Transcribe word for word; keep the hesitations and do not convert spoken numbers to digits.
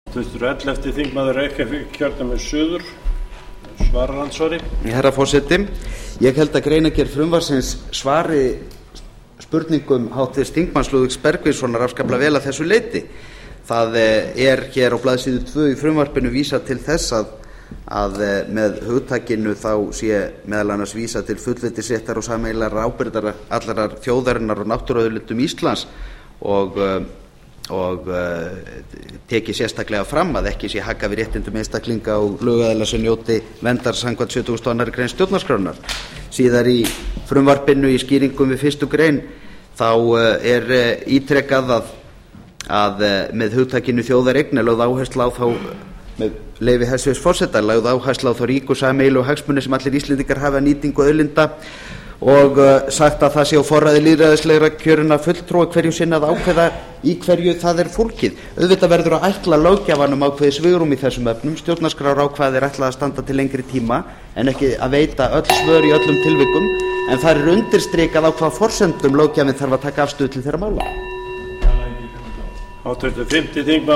ellefti þingmaður Reykjavíkurkjördæmis suður, svarar andsvari. Herra forseti, ég held að greinargerð frumvarpsins svari spurningum háttvirts þingmanns Lúðvíks Bergvinssonar afskaplega vel að þessu leyti. Það er hér á blaðsíðu tvö í frumvarpinu vísað til þess að, að með hugtakinu þá sé meðal annars vísað til fullveldisréttar og sameiginlegrar ábyrgðar allrar þjóðarinnar og náttúruauðlindum Íslands og og uh, tekið sérstaklega fram að ekki sé haggað við réttindum einstaklinga og lögaðila sem njóti verndar samkvæmt sjötugasta og annarri grein stjórnarskrárinnar. Síðar í frumvarpinu í skýringum við fyrstu grein þá uh, er uh, ítrekað að, að uh, með hugtakinu þjóðareign er lögð áhersla á þá, með leyfi hæstvirts forseta, lögð áhersla á þá ríku sameiginlegu hagsmuni sem allir Íslendingar hafa nýtingu auðlinda og uh, sagt að það sé á forræði lýðræðislegra kjörinna fulltrúa hverju sinni að ákveða í hverju það er fólkið. Auðvitað verður að ætla löggjafanum ákveðið svigrúm í þessum efnum. Stjórnarskrárákvæði er ætlað að standa til lengri tíma en ekki að veita öll svör í öllum tilvikum, en það er undirstrikað á hvaða forsendum löggjafinn þarf að taka afstöðu til þeirra mála.